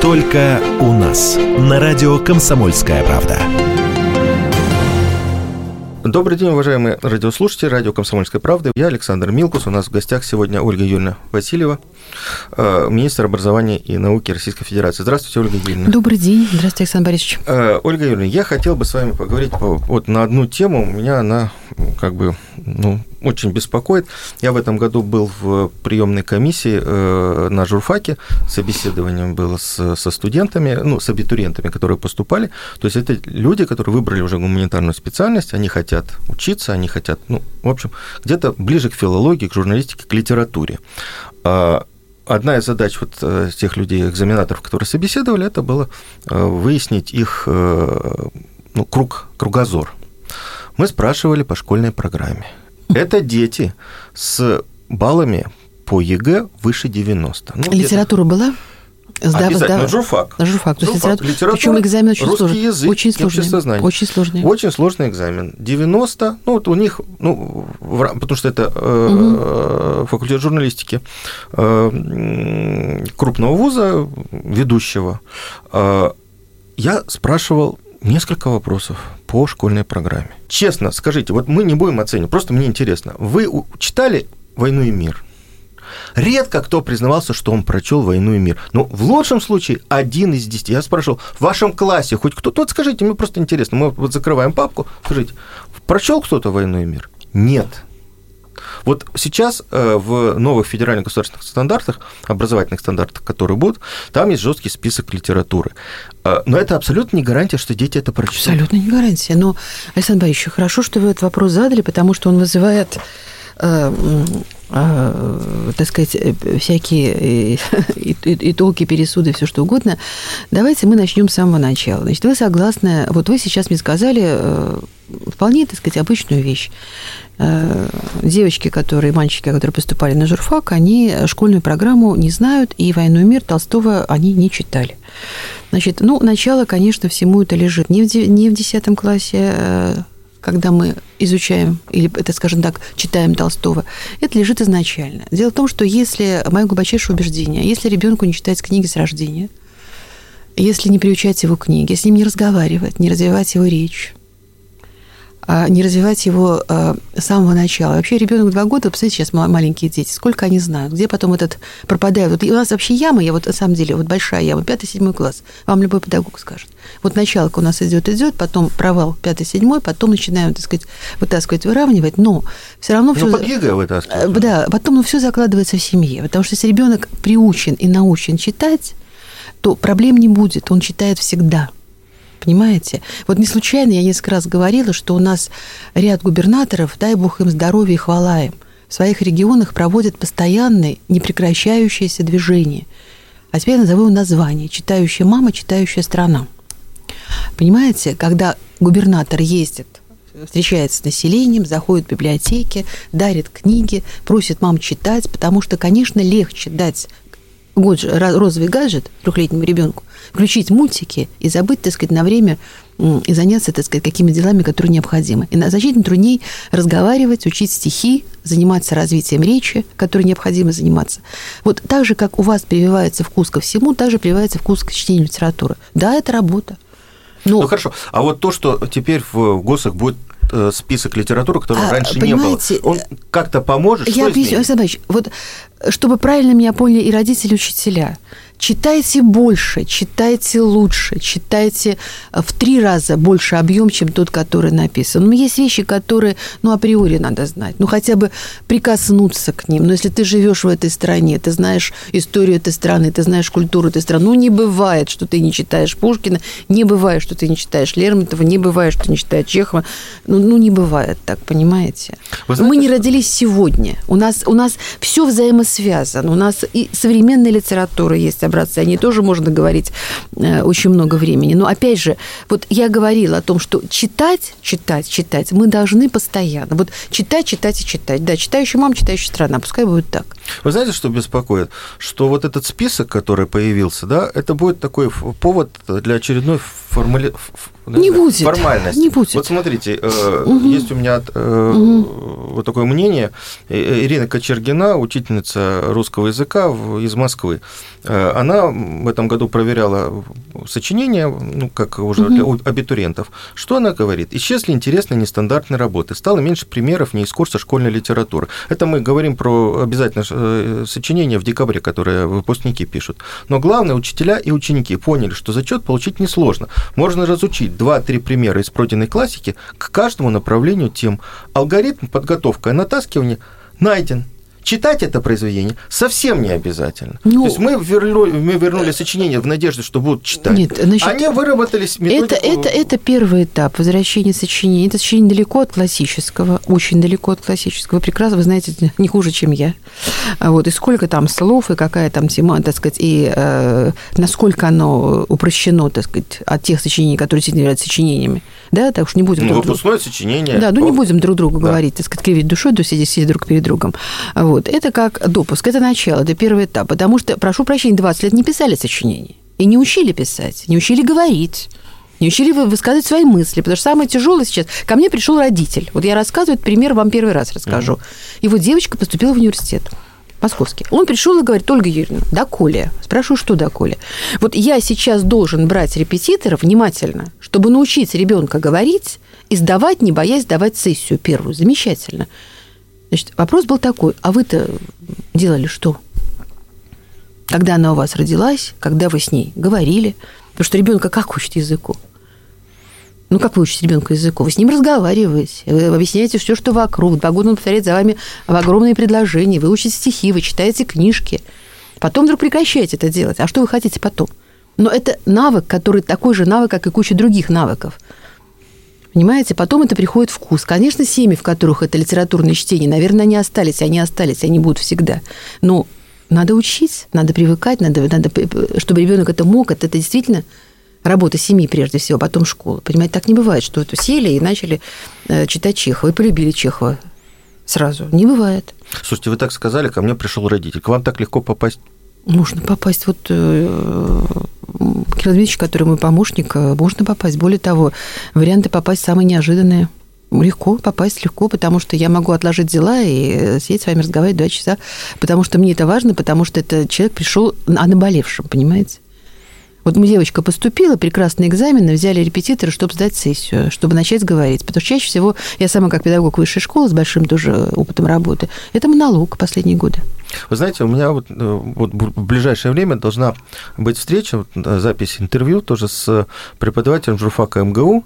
Только у нас. На радио «Комсомольская правда». Добрый день, уважаемые радиослушатели, радио «Комсомольская правда». Я Александр Милкус. У нас в гостях сегодня Ольга Юрьевна Васильева, министр образования и науки Российской Федерации. Здравствуйте, Ольга Юрьевна. Добрый день. Здравствуйте, Александр Борисович. Ольга Юрьевна, я хотел бы с вами поговорить вот на одну тему. Меня она очень беспокоит. Я в этом году был в приемной комиссии на журфаке, собеседованием было со студентами, с абитуриентами, которые поступали. То есть это люди, которые выбрали уже гуманитарную специальность, они хотят учиться, они хотят, в общем, где-то ближе к филологии, к журналистике, к литературе. Одна из задач тех людей, экзаменаторов, которые собеседовали, это было выяснить их кругозор. Мы спрашивали по школьной программе. Это дети с баллами по ЕГЭ выше 90. Литература была? Обязательно. Журфак. Журфак. Литература. Причем экзамен очень русский сложный. Язык, очень сложный. Очень сложный. Очень сложный экзамен. 90, у них, потому что это факультет журналистики крупного вуза, ведущего. Я спрашивал несколько вопросов по школьной программе. Честно, скажите, мы не будем оценивать, просто мне интересно. Вы читали «Войну и мир»? Редко кто признавался, что он прочел «Войну и мир». В лучшем случае 1 из 10. Я спрашивал, в вашем классе хоть кто-то, скажите, мне просто интересно, мы закрываем папку, скажите, прочел кто-то «Войну и мир»? Нет. Вот сейчас в новых федеральных государственных стандартах, образовательных стандартах, которые будут, там есть жесткий список литературы. Но это абсолютно не гарантия, что дети это прочтут. Абсолютно не гарантия. Но, Александр Борисович, хорошо, что вы этот вопрос задали, потому что он вызывает, всякие и толки, пересуды, все что угодно. Давайте мы начнем с самого начала. Значит, вы согласны, вы сейчас мне сказали вполне, обычную вещь. Девочки, мальчики, которые поступали на журфак, они школьную программу не знают, и «Войну и мир» Толстого они не читали. Значит, начало, конечно, всему это лежит не в 10 классе, когда мы изучаем, или, читаем Толстого, это лежит изначально. Дело в том, что мое глубочайшее убеждение, если ребенку не читать книги с рождения, если не приучать его к книге, с ним не разговаривать, не развивать его речь, не развивать его с самого начала. Вообще ребенок 2 года, посмотрите, сейчас маленькие дети, сколько они знают, где потом этот пропадает. У нас вообще яма, на самом деле, большая яма, 5-7 класс, вам любой педагог скажет. Началка у нас идет, потом провал 5-7, потом начинаем, вытаскивать, выравнивать, но все равно все. Под ЕГЭ вытаскивать. Да, потом все закладывается в семье, потому что если ребенок приучен и научен читать, то проблем не будет, он читает всегда. Понимаете? Не случайно я несколько раз говорила, что у нас ряд губернаторов, дай бог им здоровья и хвала им, в своих регионах проводят постоянное, непрекращающееся движение. А теперь я назову название: «Читающая мама, читающая страна». Понимаете, когда губернатор ездит, встречается с населением, заходит в библиотеки, дарит книги, просит мам читать, потому что, конечно, легче дать розовый гаджет 3-летнему ребенку, включить мультики и забыть, на время и заняться, какими делами, которые необходимы. И значительно труднее разговаривать, учить стихи, заниматься развитием речи, которой необходимо заниматься. Так же, как у вас прививается вкус ко всему, так же прививается вкус к чтению литературы. Да, это работа. Хорошо. А то, что теперь в ГОСах будет список литературы, которого раньше не было, он как-то поможет? Я объясню, Александр Борисович, чтобы правильно меня поняли и родители, и учителя. Читайте больше, читайте лучше, читайте в 3 раза больше объем, чем тот, который написан. Но есть вещи, которые, априори надо знать. Хотя бы прикоснуться к ним. Но если ты живешь в этой стране, ты знаешь историю этой страны, ты знаешь культуру этой страны. Не бывает, что ты не читаешь Пушкина, не бывает, что ты не читаешь Лермонтова, не бывает, что ты не читаешь Чехова. Не бывает так, понимаете? Мы не родились сегодня. У нас все взаимосвязано. У нас и современная литература есть, образцы, о ней тоже можно говорить очень много времени. Но, опять же, я говорила о том, что читать мы должны постоянно. Читать и читать. Да, читающая мама, читающая страна. Пускай будет так. Вы знаете, что беспокоит? Что этот список, который появился, да, это будет такой повод для очередной Не будет. Формальность. Не будет. Вот смотрите, есть у меня вот такое мнение. Ирина Кочергина, учительница русского языка из Москвы, она в этом году проверяла сочинения, ну, как уже для абитуриентов. Что она говорит? Исчезли интересные нестандартные работы, стало меньше примеров не из курса школьной литературы. Это мы говорим про обязательно сочинения в декабре, которые выпускники пишут. Но главное, учителя и ученики поняли, что зачет получить несложно. Можно разучить 2-3 примера из пройденной классики к каждому направлению тем. Алгоритм подготовка и натаскивание найден. Читать это произведение совсем не обязательно. То есть мы вернули сочинение в надежде, что будут читать. Нет, значит, они выработали методику. Это первый этап возвращения сочинения. Это сочинение далеко от классического, очень далеко от классического. Вы прекрасно, вы знаете, не хуже, чем я. Вот, и сколько там слов, и какая там тема, так сказать, и насколько оно упрощено, так сказать, от тех сочинений, которые действительно являются сочинениями. Да, так уж не будем выпускное сочинение. Да, не будем друг другу говорить, так сказать, кривить душой, сидеть друг перед другом. Вот. Это как допуск, это начало, это первый этап. Потому что, прошу прощения, 20 лет не писали сочинения. И не учили писать, не учили говорить, не учили высказывать свои мысли. Потому что самое тяжелое сейчас... Ко мне пришел родитель. Вот я рассказываю, этот пример вам первый раз расскажу. Его девочка поступила в университет. Московский. Он пришел и говорит: Ольга Юрьевна, доколе? Спрашиваю, что доколе? Вот я сейчас должен брать репетитора внимательно, чтобы научить ребенка говорить и сдавать, не боясь сдавать сессию первую. Замечательно. Значит, вопрос был такой: а вы-то делали что? Когда она у вас родилась, когда вы с ней говорили? Потому что ребенка как учат языку? Ну, как вы учите ребенка языку? Вы с ним разговариваете, вы объясняете все, что вокруг. 2 года он повторяет за вами в огромные предложения, вы учите стихи, вы читаете книжки. Потом вдруг прекращаете это делать. А что вы хотите потом? Но это навык, который такой же навык, как и куча других навыков. Понимаете? Потом это приходит вкус. Конечно, семьи, в которых это литературное чтение, наверное, они остались, они будут всегда. Но надо учить, надо привыкать, надо, чтобы ребенок это мог. Это действительно работа семьи прежде всего, потом школа. Понимаете, так не бывает, что сели и начали читать Чехова, и полюбили Чехова сразу. Не бывает. Слушайте, вы так сказали, ко мне пришел родитель. К вам так легко попасть? Можно попасть. Вот Кирилл Дмитриевич, который мой помощник, можно попасть. Более того, варианты попасть самые неожиданные. Легко, попасть легко, потому что я могу отложить дела и сидеть с вами разговаривать 2 часа, потому что мне это важно, потому что этот человек пришел о наболевшем, понимаете? Вот девочка поступила, прекрасный экзамен, взяли репетитора, чтобы сдать сессию, чтобы начать говорить. Потому что чаще всего, я сама как педагог высшей школы с большим тоже опытом работы, это монолог последние годы. Вы знаете, у меня вот в ближайшее время должна быть встреча, запись интервью тоже с преподавателем журфака МГУ,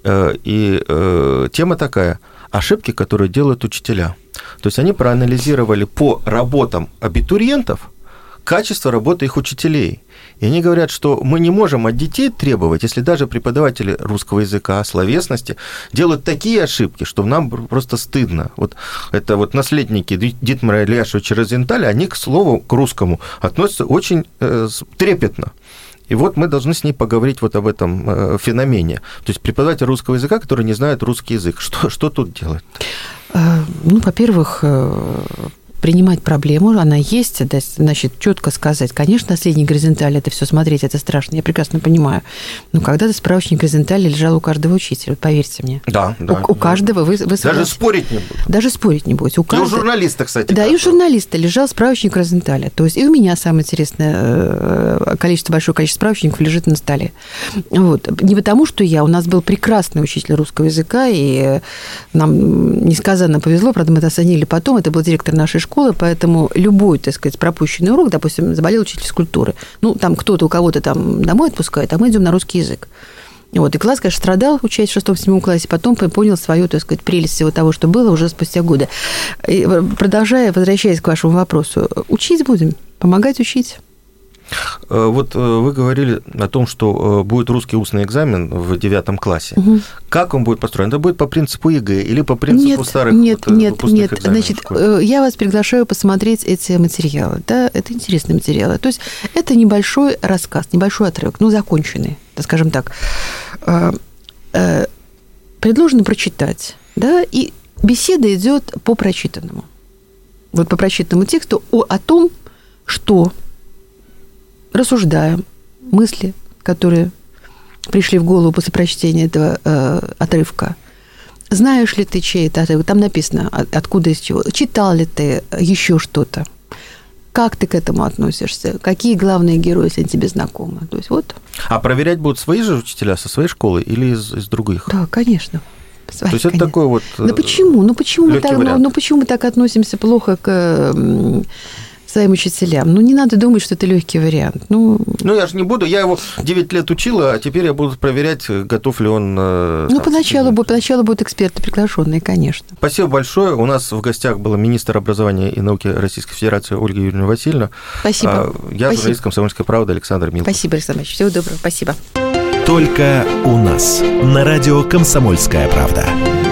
и тема такая: ошибки, которые делают учителя. То есть они проанализировали по работам абитуриентов качество работы их учителей. И они говорят, что мы не можем от детей требовать, если даже преподаватели русского языка, словесности делают такие ошибки, что нам просто стыдно. Вот это вот наследники Дитмара Ильяшевича Розенталя, они к слову, к русскому, относятся очень трепетно. И вот мы должны с ней поговорить вот об этом феномене. То есть преподаватель русского языка, который не знает русский язык. Что тут делать? Ну, во-первых, принимать проблему, она есть, значит, четко сказать. Конечно, наследник горизонтали, это все смотреть, это страшно, я прекрасно понимаю. Но когда-то справочник горизонтали лежал у каждого учителя, вот поверьте мне. Да. У каждого вы даже спорить не будете. Даже спорить не будете. И у журналиста, кстати. Да, и у журналиста лежал справочник горизонтали. То есть и у меня самое интересное большое количество справочников лежит на столе. Вот. Не потому, что у нас был прекрасный учитель русского языка, и нам несказанно повезло, правда, мы это оценили потом, это был директор нашей школы, поэтому любой, так сказать, пропущенный урок, допустим, заболел учитель физкультуры, ну, там кто-то у кого-то там домой отпускает, а мы идем на русский язык. Вот, и класс, конечно, страдал, учась в 6-7 классе, потом понял свою, так сказать, прелесть всего того, что было уже спустя годы. И возвращаясь к вашему вопросу, учить будем, помогать учить. Вот вы говорили о том, что будет русский устный экзамен в 9 классе. Угу. Как он будет построен? Это будет по принципу ЕГЭ или по принципу старых выпускных экзаменов? Значит, я вас приглашаю посмотреть эти материалы. Да? Это интересные материалы. То есть это небольшой рассказ, небольшой отрывок, законченный, скажем так. Предложено прочитать, да, и беседа идет по прочитанному. Вот по прочитанному тексту о том, что рассуждаем, мысли, которые пришли в голову после прочтения этого отрывка. Знаешь ли ты чей это отрывок? Там написано, откуда, из чего. Читал ли ты еще что-то? Как ты к этому относишься? Какие главные герои, если они тебе знакомы? То есть вот. А проверять будут свои же учителя со своей школы или из других? Да, конечно. То есть это такой вот почему мы так относимся плохо к своим учителям? Не надо думать, что это легкий вариант. Я же не буду. Я его 9 лет учила, а теперь я буду проверять, готов ли он... Поначалу будут эксперты приглашенные, конечно. Спасибо большое. У нас в гостях была министр образования и науки Российской Федерации Ольга Юрьевна Васильевна. Спасибо. Я журналист «Комсомольской правды» Александр Милкус. Спасибо, Александр Ильич. Всего доброго. Спасибо. Только у нас. На радио «Комсомольская правда».